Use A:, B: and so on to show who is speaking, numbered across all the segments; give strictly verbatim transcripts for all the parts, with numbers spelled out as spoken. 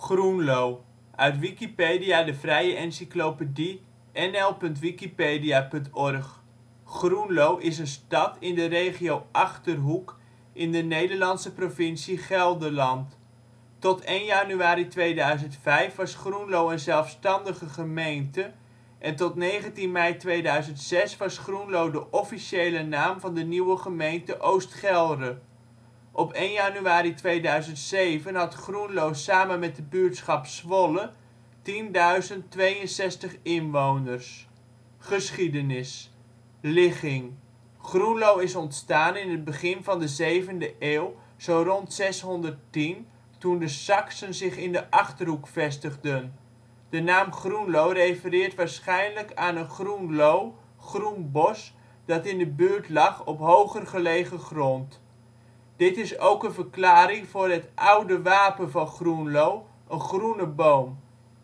A: Groenlo, uit Wikipedia, de vrije encyclopedie. N L punt wikipedia punt org. Groenlo is een stad in de regio Achterhoek, in de Nederlandse provincie Gelderland. Tot één januari tweeduizend vijf was Groenlo een zelfstandige gemeente en tot negentien mei tweeduizend zes was Groenlo de officiële naam van de nieuwe gemeente Oost Gelre. Op één januari tweeduizend zeven had Groenlo samen met de buurtschap Zwolle tienduizend tweeënzestig inwoners. Geschiedenis. Ligging: Groenlo is ontstaan in het begin van de zevende eeuw, zo rond zeshonderdtien, toen de Saksen zich in de Achterhoek vestigden. De naam Groenlo refereert waarschijnlijk aan een groen loo (groen bos) dat in de buurt lag op hoger gelegen grond. Dit is ook een verklaring voor het oude wapen van Groenlo, een groene boom.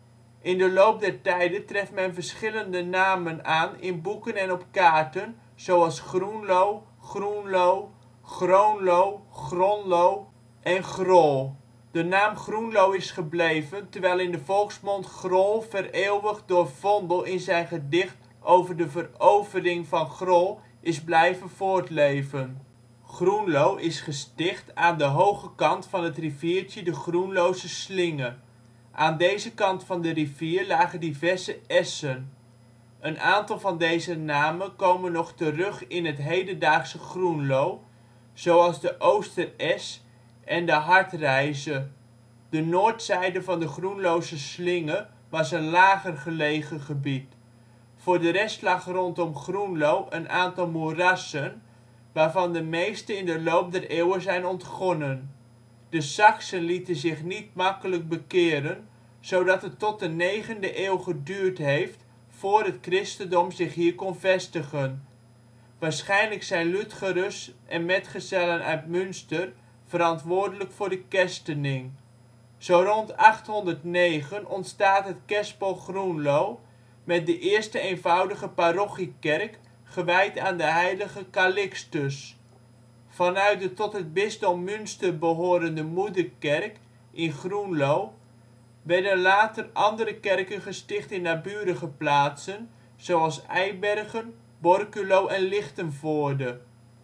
A: In de loop der tijden treft men verschillende namen aan in boeken en op kaarten, zoals Groenlo, Groenlo, Groonlo, Gronlo en Grol. De naam Groenlo is gebleven, terwijl in de volksmond Grol vereeuwigd door Vondel in zijn gedicht over de verovering van Grol is blijven voortleven. Groenlo is gesticht aan de hoge kant van het riviertje de Groenlose Slinge. Aan deze kant van de rivier lagen diverse essen. Een aantal van deze namen komen nog terug in het hedendaagse Groenlo, zoals de Oosteres en de Hartrijze. De noordzijde van de Groenlose Slinge was een lager gelegen gebied. Voor de rest lag rondom Groenlo een aantal moerassen, waarvan de meeste in de loop der eeuwen zijn ontgonnen. De Saksen lieten zich niet makkelijk bekeren, zodat het tot de negende eeuw geduurd heeft voor het christendom zich hier kon vestigen. Waarschijnlijk zijn Ludgerus en metgezellen uit Münster verantwoordelijk voor de kerstening. Zo rond achthonderdnegen ontstaat het kerspel Groenlo, met de eerste eenvoudige parochiekerk gewijd aan de heilige Calixtus. Vanuit de tot het bisdom Münster behorende moederkerk in Groenlo werden later andere kerken gesticht in naburige plaatsen, zoals Eibergen, Borculo en Lichtenvoorde.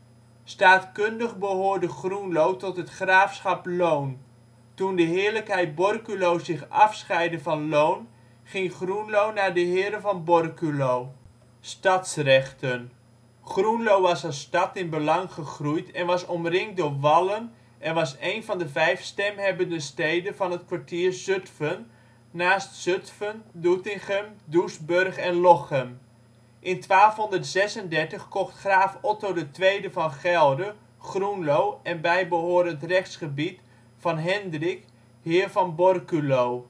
A: Staatkundig behoorde Groenlo tot het graafschap Lohn. Toen de heerlijkheid Borculo zich afscheidde van Lohn, ging Groenlo naar de heren van Borculo. Stadsrechten: Groenlo was als stad in belang gegroeid en was omringd door wallen en was een van de vijf stemhebbende steden van het Kwartier Zutphen, naast Zutphen, Doetinchem, Doesburg en Lochem. In twaalfhonderdzesendertig kocht graaf Otto de tweede van Gelre Groenlo en bijbehorend rechtsgebied van Hendrik, heer van Borculo.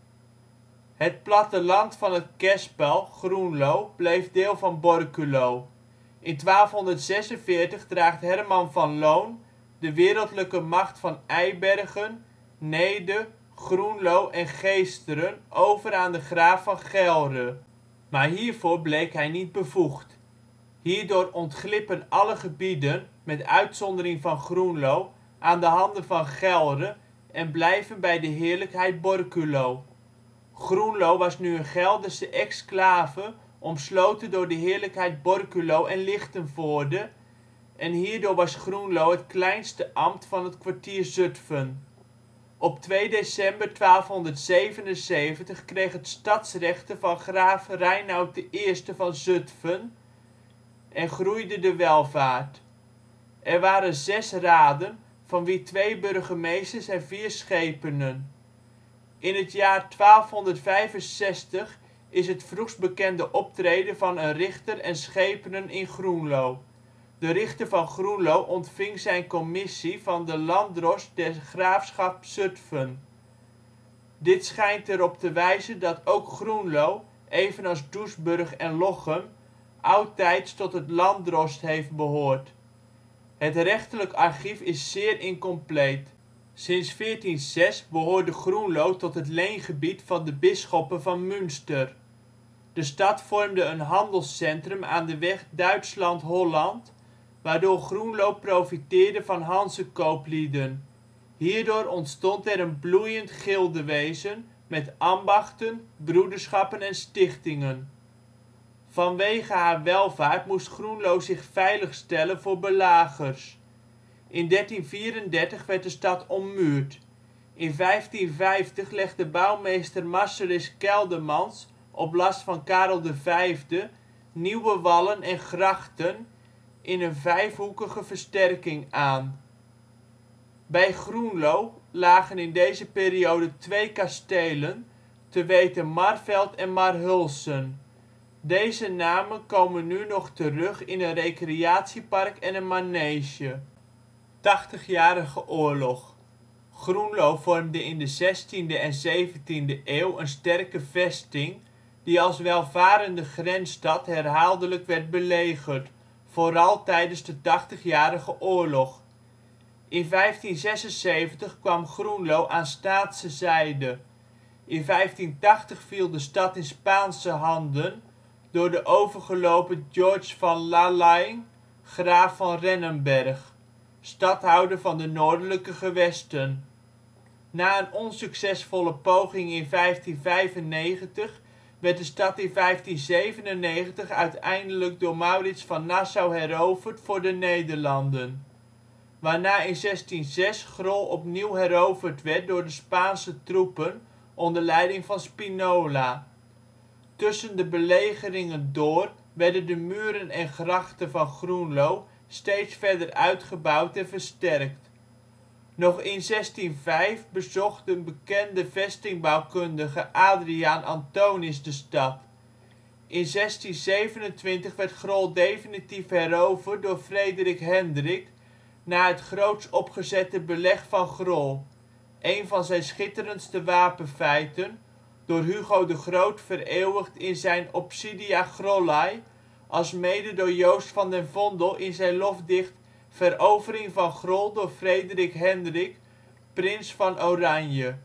A: Het platteland van het kerspel Groenlo bleef deel van Borculo. In twaalfhonderdzesenveertig draagt Herman van Loon de wereldlijke macht van Eibergen, Neede, Groenlo en Geesteren over aan de graaf van Gelre. Maar hiervoor bleek hij niet bevoegd. Hierdoor ontglippen alle gebieden, met uitzondering van Groenlo, aan de handen van Gelre en blijven bij de heerlijkheid Borculo. Groenlo was nu een Gelderse exclave, omsloten door de heerlijkheid Borculo en Lichtenvoorde, en hierdoor was Groenlo het kleinste ambt van het Kwartier Zutphen. Op twee december twaalfhonderdzevenenzeventig kreeg het stadsrechten van graaf Reinoud de Eerste van Zutphen en groeide de welvaart. Er waren zes raden, van wie twee burgemeesters en vier schepenen. In het jaar twaalfhonderdvijfenzestig is het vroegst bekende optreden van een richter en schepenen in Groenlo. De richter van Groenlo ontving zijn commissie van de landdrost des graafschap Zutphen. Dit schijnt erop te wijzen dat ook Groenlo, evenals Doesburg en Lochem, oudtijds tot het landdrost heeft behoord. Het rechterlijk archief is zeer incompleet. Sinds veertien zes behoorde Groenlo tot het leengebied van de bisschoppen van Münster. De stad vormde een handelscentrum aan de weg Duitsland-Holland, waardoor Groenlo profiteerde van Hanzekooplieden. Hierdoor ontstond er een bloeiend gildewezen met ambachten, broederschappen en stichtingen. Vanwege haar welvaart moest Groenlo zich veilig stellen voor belagers. In dertien vierendertig werd de stad ommuurd. In vijftien vijftig legde bouwmeester Marselis Keldermans op last van Karel de Vijfde nieuwe wallen en grachten in een vijfhoekige versterking aan. Bij Groenlo lagen in deze periode twee kastelen, te weten Marveld en Marhulsen. Deze namen komen nu nog terug in een recreatiepark en een manege. Tachtigjarige Oorlog. Groenlo vormde in de zestiende en zeventiende eeuw een sterke vesting, die als welvarende grensstad herhaaldelijk werd belegerd, vooral tijdens de Tachtigjarige Oorlog. In vijftien zesenzeventig kwam Groenlo aan Staatse zijde. In vijftien tachtig viel de stad in Spaanse handen door de overgelopen George van Lalaing, graaf van Rennenberg, stadhouder van de noordelijke gewesten. Na een onsuccesvolle poging in vijftien vijfennegentig werd de stad in vijftien zevenennegentig uiteindelijk door Maurits van Nassau heroverd voor de Nederlanden, waarna in zestien zes Grol opnieuw heroverd werd door de Spaanse troepen onder leiding van Spinola. Tussen de belegeringen door werden de muren en grachten van Groenlo steeds verder uitgebouwd en versterkt. Nog in zestien vijf bezocht de bekende vestingbouwkundige Adriaen Anthonisz de stad. In zestien zevenentwintig werd Grol definitief heroverd door Frederik Hendrik na het groots opgezette Beleg van Grol, een van zijn schitterendste wapenfeiten, door Hugo de Groot vereeuwigd in zijn Obsidia Grollae, alsmede door Joost van den Vondel in zijn lofdicht Verovering van Grol door Frederik Hendrik, prins van Oranje.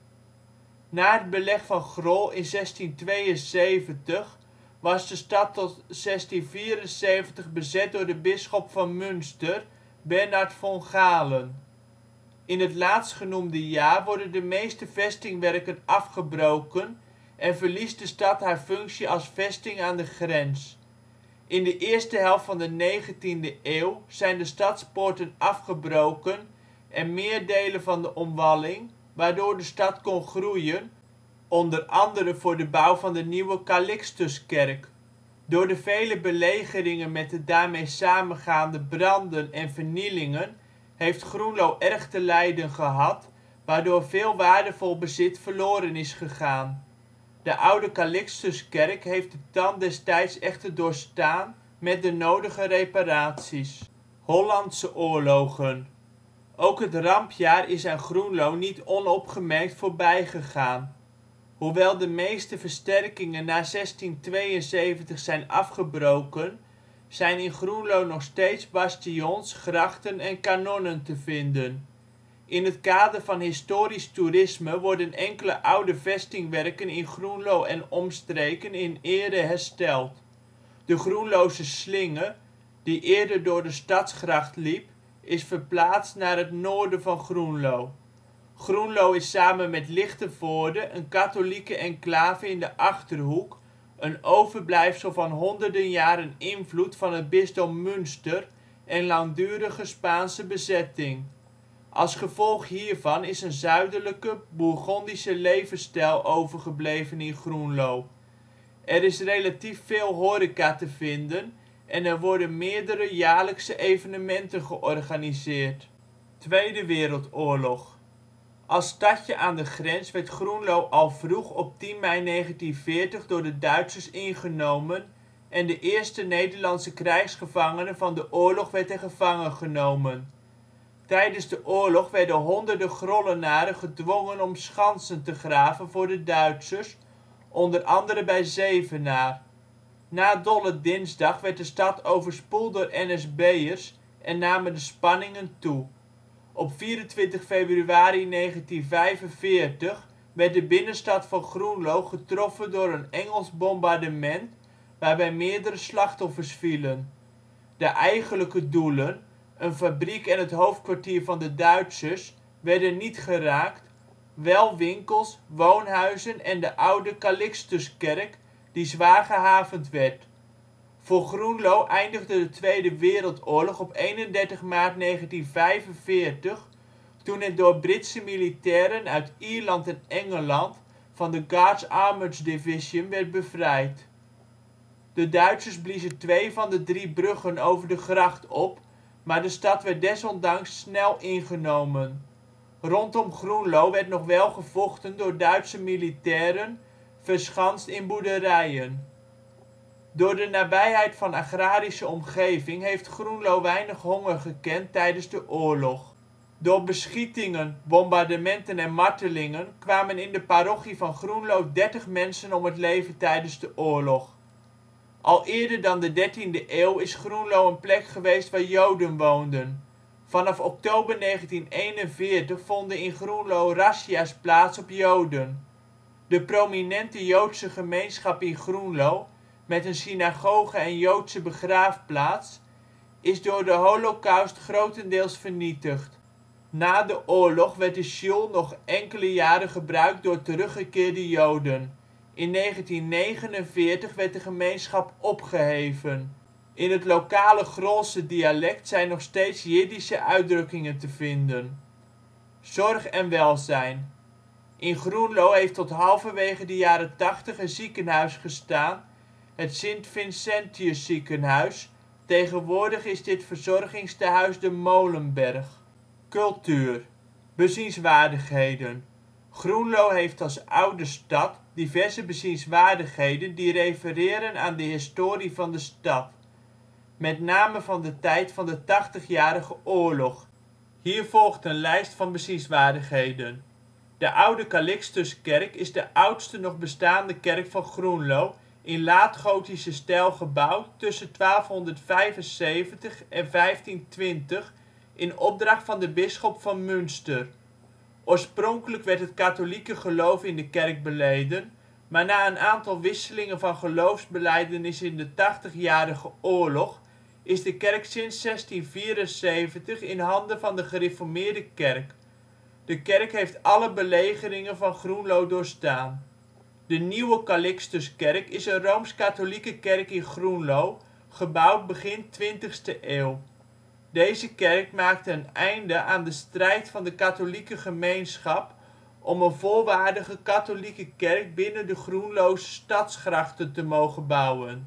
A: Na het Beleg van Grol in zestien tweeënzeventig was de stad tot zestien vierenzeventig bezet door de bisschop van Münster, Bernhard von Galen. In het laatstgenoemde jaar worden de meeste vestingwerken afgebroken en verliest de stad haar functie als vesting aan de grens. In de eerste helft van de negentiende eeuw zijn de stadspoorten afgebroken en meer delen van de omwalling, waardoor de stad kon groeien, onder andere voor de bouw van de nieuwe Calixtuskerk. Door de vele belegeringen met de daarmee samengaande branden en vernielingen heeft Groenlo erg te lijden gehad, waardoor veel waardevol bezit verloren is gegaan. De oude Calixtuskerk heeft de tand des tijds echter doorstaan met de nodige reparaties. Hollandse oorlogen. Ook het Rampjaar is aan Groenlo niet onopgemerkt voorbijgegaan. Hoewel de meeste versterkingen na zestien tweeënzeventig zijn afgebroken, zijn in Groenlo nog steeds bastions, grachten en kanonnen te vinden. In het kader van historisch toerisme worden enkele oude vestingwerken in Groenlo en omstreken in ere hersteld. De Groenlose Slinge, die eerder door de stadsgracht liep, is verplaatst naar het noorden van Groenlo. Groenlo is samen met Lichtenvoorde een katholieke enclave in de Achterhoek, een overblijfsel van honderden jaren invloed van het bisdom Münster en langdurige Spaanse bezetting. Als gevolg hiervan is een zuidelijke, Bourgondische levensstijl overgebleven in Groenlo. Er is relatief veel horeca te vinden en er worden meerdere jaarlijkse evenementen georganiseerd. Tweede Wereldoorlog. Als stadje aan de grens werd Groenlo al vroeg op tien mei negentienveertig door de Duitsers ingenomen en de eerste Nederlandse krijgsgevangene van de oorlog werd er gevangen genomen. Tijdens de oorlog werden honderden Grollenaren gedwongen om schansen te graven voor de Duitsers, onder andere bij Zevenaar. Na Dolle Dinsdag werd de stad overspoeld door N S B'ers en namen de spanningen toe. Op vierentwintig februari negentien vijfenveertig werd de binnenstad van Groenlo getroffen door een Engels bombardement, waarbij meerdere slachtoffers vielen. De eigenlijke doelen, een fabriek en het hoofdkwartier van de Duitsers, werden niet geraakt, wel winkels, woonhuizen en de oude Calixtuskerk, die zwaar gehavend werd. Voor Groenlo eindigde de Tweede Wereldoorlog op eenendertig maart negentienvijfenveertig toen het door Britse militairen uit Ierland en Engeland van de Guards Armoured Division werd bevrijd. De Duitsers bliezen twee van de drie bruggen over de gracht op, maar de stad werd desondanks snel ingenomen. Rondom Groenlo werd nog wel gevochten door Duitse militairen verschanst in boerderijen. Door de nabijheid van agrarische omgeving heeft Groenlo weinig honger gekend tijdens de oorlog. Door beschietingen, bombardementen en martelingen kwamen in de parochie van Groenlo dertig mensen om het leven tijdens de oorlog. Al eerder dan de dertiende eeuw is Groenlo een plek geweest waar Joden woonden. Vanaf oktober negentieneenenveertig vonden in Groenlo razzia 's plaats op Joden. De prominente Joodse gemeenschap in Groenlo, met een synagoge en Joodse begraafplaats, is door de Holocaust grotendeels vernietigd. Na de oorlog werd de sjoel nog enkele jaren gebruikt door teruggekeerde Joden. In negentiennegenenveertig werd de gemeenschap opgeheven. In het lokale Grolse dialect zijn nog steeds Jiddische uitdrukkingen te vinden. Zorg en welzijn. In Groenlo heeft tot halverwege de jaren tachtig een ziekenhuis gestaan, het Sint-Vincentiusziekenhuis, tegenwoordig is dit verzorgingstehuis De Molenberg. Cultuur. Bezienswaardigheden. Groenlo heeft als oude stad diverse bezienswaardigheden die refereren aan de historie van de stad. Met name van de tijd van de Tachtigjarige Oorlog. Hier volgt een lijst van bezienswaardigheden. De oude Calixtuskerk is de oudste nog bestaande kerk van Groenlo, in laat-gotische stijl gebouwd tussen twaalfhonderdvijfenzeventig en vijftientwintig in opdracht van de bisschop van Münster. Oorspronkelijk werd het katholieke geloof in de kerk beleden, maar na een aantal wisselingen van geloofsbelijdenis in de Tachtigjarige Oorlog is de kerk sinds zestienvierenzeventig in handen van de gereformeerde kerk. De kerk heeft alle belegeringen van Groenlo doorstaan. De Nieuwe Calixtuskerk is een rooms-katholieke kerk in Groenlo, gebouwd begin twintigste eeuw. Deze kerk maakte een einde aan de strijd van de katholieke gemeenschap om een volwaardige katholieke kerk binnen de Groenlose stadsgrachten te mogen bouwen.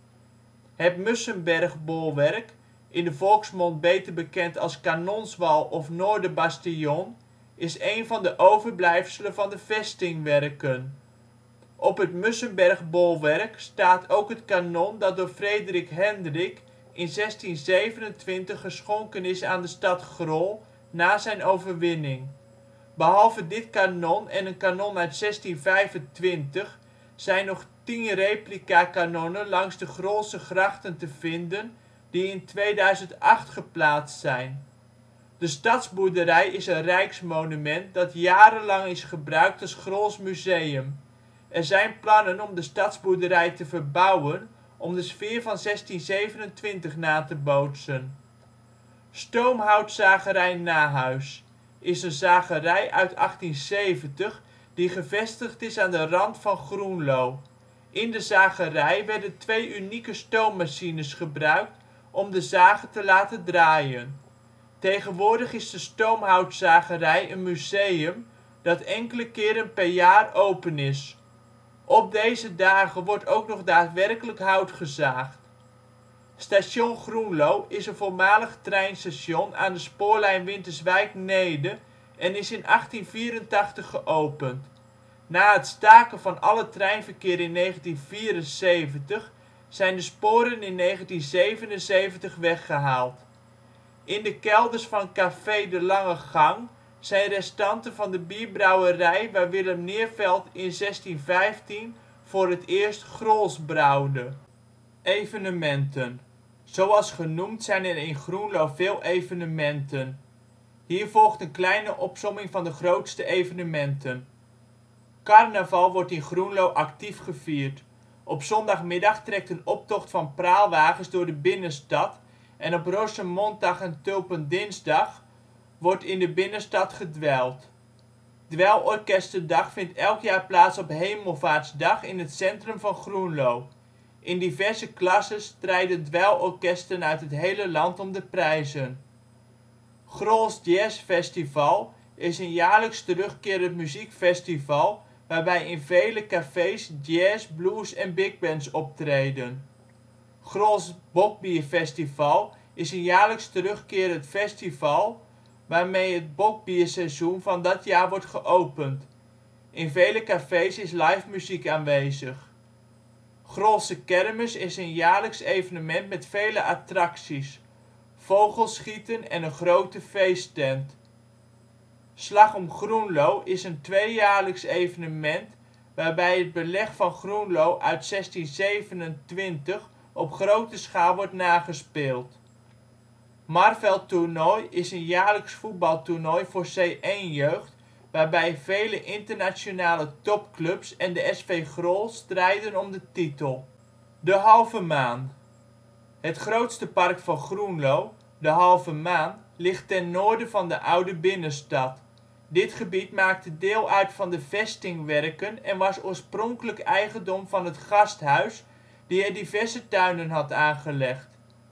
A: Het Mussenbergbolwerk, in de volksmond beter bekend als Kanonswal of Noorderbastion, is een van de overblijfselen van de vestingwerken. Op het Mussenbergbolwerk staat ook het kanon dat door Frederik Hendrik in zestien zevenentwintig geschonken is aan de stad Grol na zijn overwinning. Behalve dit kanon en een kanon uit zestien vijfentwintig zijn nog tien replica kanonnen langs de Grolse grachten te vinden die in tweeduizend acht geplaatst zijn. De stadsboerderij is een rijksmonument dat jarenlang is gebruikt als Grols museum. Er zijn plannen om de stadsboerderij te verbouwen om de sfeer van zestien zevenentwintig na te bootsen. Stoomhoutzagerij Nahuis is een zagerij uit achttien zeventig die gevestigd is aan de rand van Groenlo. In de zagerij werden twee unieke stoommachines gebruikt om de zagen te laten draaien. Tegenwoordig is de stoomhoutzagerij een museum dat enkele keren per jaar open is. Op deze dagen wordt ook nog daadwerkelijk hout gezaagd. Station Groenlo is een voormalig treinstation aan de spoorlijn Winterswijk - Neede en is in achttien vierentachtig geopend. Na het staken van alle treinverkeer in negentien vierenzeventig zijn de sporen in negentien zevenenzeventig weggehaald. In de kelders van café De Lange Gang zijn restanten van de bierbrouwerij waar Willem Neervelt in zestien vijftien voor het eerst Grols brouwde. Evenementen. Zoals genoemd zijn er in Groenlo veel evenementen. Hier volgt een kleine opsomming van de grootste evenementen. Carnaval wordt in Groenlo actief gevierd. Op zondagmiddag trekt een optocht van praalwagens door de binnenstad en op Rosenmontag en Tulpendinsdag wordt in de binnenstad gedweild. Dweilorkestendag vindt elk jaar plaats op Hemelvaartsdag in het centrum van Groenlo. In diverse klasses strijden dweilorkesten uit het hele land om de prijzen. Grols Jazz Vesteval is een jaarlijks terugkerend muziekfestival waarbij in vele cafés jazz -, blues - en bigbands optreden. Grols Bokbierfestival is een jaarlijks terugkerend festival waarmee het bokbierseizoen van dat jaar wordt geopend. In vele cafés is live muziek aanwezig. Grolse Kermis is een jaarlijks evenement met vele attracties, vogelschieten en een grote feesttent. Slag om Groenlo is een tweejaarlijks evenement waarbij het Beleg van Groenlo uit zestien zevenentwintig op grote schaal wordt nagespeeld. Marveldtoernooi is een jaarlijks voetbaltoernooi voor C één jeugd waarbij vele internationale topclubs en de S V Grol strijden om de titel. De Halve Maan. Het grootste park van Groenlo, de Halve Maan, ligt ten noorden van de oude binnenstad. Dit gebied maakte deel uit van de vestingwerken en was oorspronkelijk eigendom van het gasthuis die er diverse tuinen had aangelegd.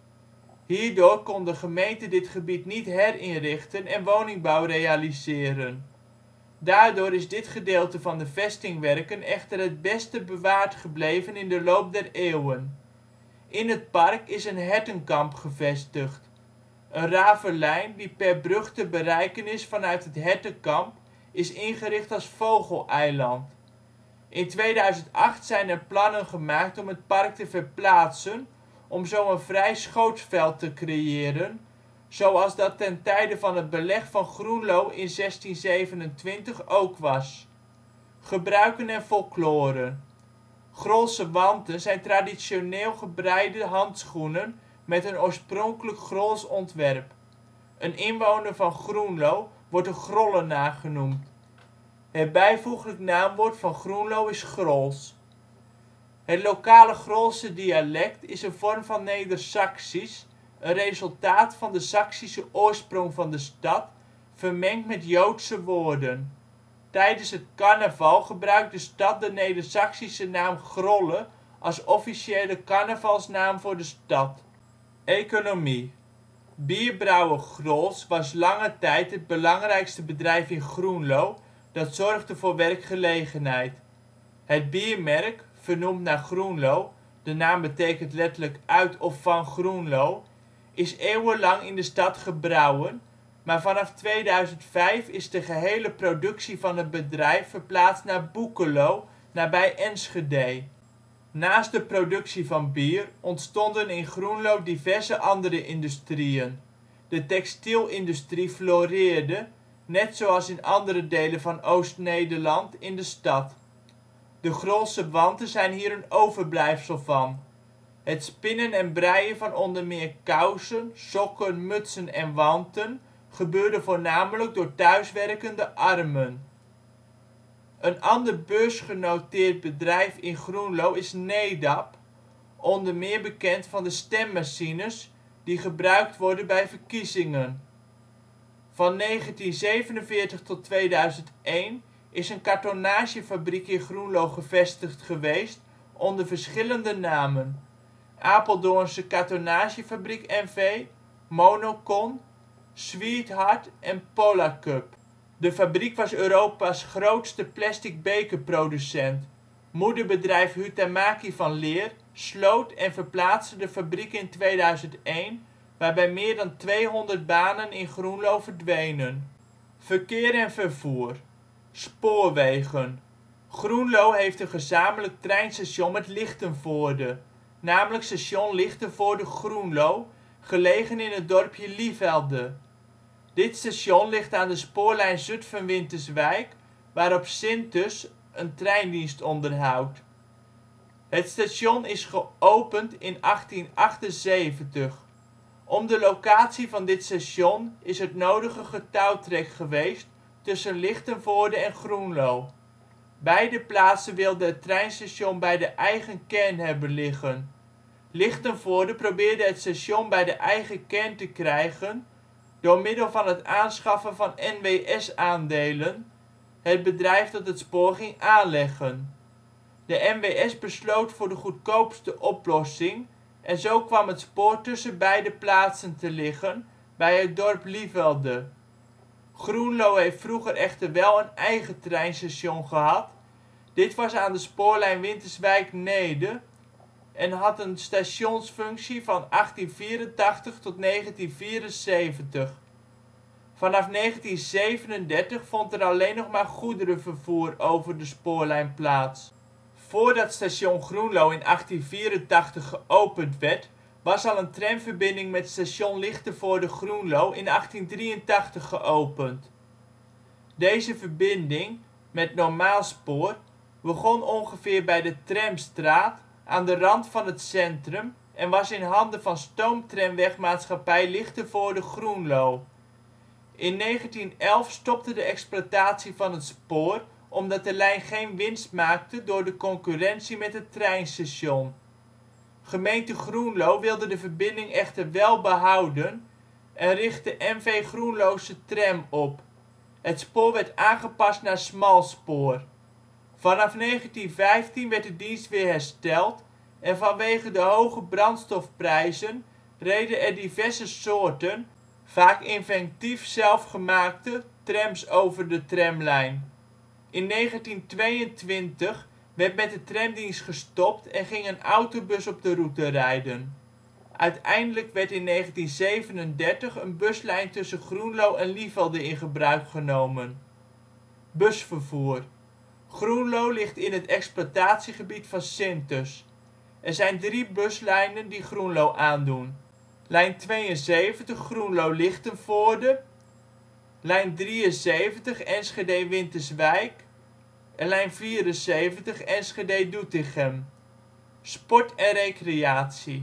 A: Hierdoor kon de gemeente dit gebied niet herinrichten en woningbouw realiseren. Daardoor is dit gedeelte van de vestingwerken echter het beste bewaard gebleven in de loop der eeuwen. In het park is een hertenkamp gevestigd. Een ravelijn die per brug te bereiken is vanuit het hertenkamp is ingericht als vogeleiland. In tweeduizend acht zijn er plannen gemaakt om het park te verplaatsen om zo een vrij schootsveld te creëren, zoals dat ten tijde van het Beleg van Groenlo in zestien zevenentwintig ook was. Gebruiken en folklore. Grolse wanten zijn traditioneel gebreide handschoenen met een oorspronkelijk Grols ontwerp. Een inwoner van Groenlo wordt een Grollenaar genoemd. Het bijvoeglijk naamwoord van Groenlo is Grols. Het lokale Grolse dialect is een vorm van Nedersaksisch, een resultaat van de Saksische oorsprong van de stad, vermengd met Joodse woorden. Tijdens het carnaval gebruikt de stad de Nedersaksische naam Grolle als officiële carnavalsnaam voor de stad. Economie. Bierbrouwer Grols was lange tijd het belangrijkste bedrijf in Groenlo dat zorgde voor werkgelegenheid. Het biermerk, vernoemd naar Groenlo, de naam betekent letterlijk uit of van Groenlo, is eeuwenlang in de stad gebrouwen, maar vanaf tweeduizend vijf is de gehele productie van het bedrijf verplaatst naar Boekelo, nabij Enschede. Naast de productie van bier ontstonden in Groenlo diverse andere industrieën. De textielindustrie floreerde, net zoals in andere delen van Oost-Nederland, in de stad. De Grolse wanten zijn hier een overblijfsel van. Het spinnen en breien van onder meer kousen, sokken, mutsen en wanten gebeurde voornamelijk door thuiswerkende armen. Een ander beursgenoteerd bedrijf in Groenlo is Nedap, onder meer bekend van de stemmachines die gebruikt worden bij verkiezingen. Van negentien zevenenveertig tot tweeduizend één is een kartonnagefabriek in Groenlo gevestigd geweest onder verschillende namen: Apeldoornsche Cartonnagefabriek N V, Monocon, Sweetheart en Polarcup. De fabriek was Europa 's grootste plastic bekerproducent. Moederbedrijf Huhtamaki van Leer sloot en verplaatste de fabriek in tweeduizend één, waarbij meer dan tweehonderd banen in Groenlo verdwenen. Verkeer en vervoer. Spoorwegen. Groenlo heeft een gezamenlijk treinstation met Lichtenvoorde, namelijk Station Lichtenvoorde-Groenlo, gelegen in het dorpje Lievelde. Dit station ligt aan de spoorlijn Zutphen-Winterswijk, waarop Syntus een treindienst onderhoudt. Het station is geopend in achttien achtenzeventig. Om de locatie van dit station is het nodige getouwtrek geweest tussen Lichtenvoorde en Groenlo. Beide plaatsen wilden het treinstation bij de eigen kern hebben liggen. Lichtenvoorde probeerde het station bij de eigen kern te krijgen door middel van het aanschaffen van N W S-aandelen, het bedrijf dat het spoor ging aanleggen. De N W S besloot voor de goedkoopste oplossing en zo kwam het spoor tussen beide plaatsen te liggen bij het dorp Lievelde. Groenlo heeft vroeger echter wel een eigen treinstation gehad, dit was aan de spoorlijn Winterswijk - Neede en had een stationsfunctie van achttien vierentachtig tot negentien vierenzeventig. Vanaf negentien zevenendertig vond er alleen nog maar goederenvervoer over de spoorlijn plaats. Voordat station Groenlo in achttien vierentachtig geopend werd, was al een tramverbinding met station Lichtenvoorde-Groenlo in achttien drieëntachtig geopend. Deze verbinding, met normaalspoor, begon ongeveer bij de Tramstraat, aan de rand van het centrum en was in handen van Stoomtramweg-Maatschappij Lichtenvoorde-Groenlo. In negentien elf stopte de exploitatie van het spoor omdat de lijn geen winst maakte door de concurrentie met het treinstation. Gemeente Groenlo wilde de verbinding echter wel behouden en richtte N V Groenlose Tram op. Het spoor werd aangepast naar smalspoor. Vanaf negentien vijftien werd de dienst weer hersteld en vanwege de hoge brandstofprijzen reden er diverse soorten, vaak inventief zelfgemaakte, trams over de tramlijn. In negentien tweeëntwintig werd met de tramdienst gestopt en ging een autobus op de route rijden. Uiteindelijk werd in negentien zevenendertig een buslijn tussen Groenlo en Lievelde in gebruik genomen. Busvervoer. Groenlo ligt in het exploitatiegebied van Syntus. Er zijn drie buslijnen die Groenlo aandoen: lijn tweeënzeventig Groenlo-Lichtenvoorde, lijn drieënzeventig Enschede-Winterswijk en lijn vierenzeventig Enschede-Doetinchem. Sport en recreatie.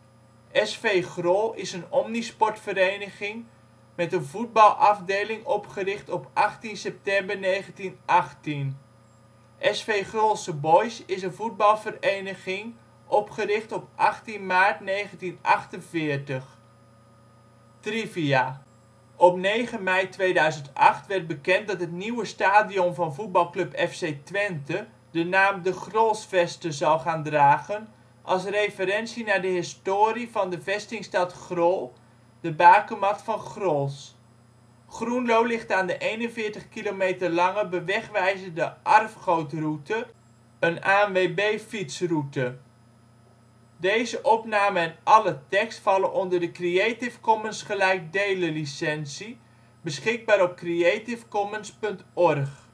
A: S V Grol is een omnisportvereniging met een voetbalafdeling opgericht op achttien september negentien achttien. S V Grolse Boys is een voetbalvereniging opgericht op achttien maart negentien achtenveertig. Trivia. Op negen mei tweeduizend acht werd bekend dat het nieuwe stadion van voetbalclub F C Twente de naam De Grolsvesten zal gaan dragen als referentie naar de historie van de vestingstad Grol, de bakermat van Grols. Groenlo ligt aan de eenenveertig kilometer lange bewegwijzerde Arfgoodroute, een A N W B-fietsroute. Deze opname en alle tekst vallen onder de Creative Commons gelijkdelen licentie, beschikbaar op creativecommons punt org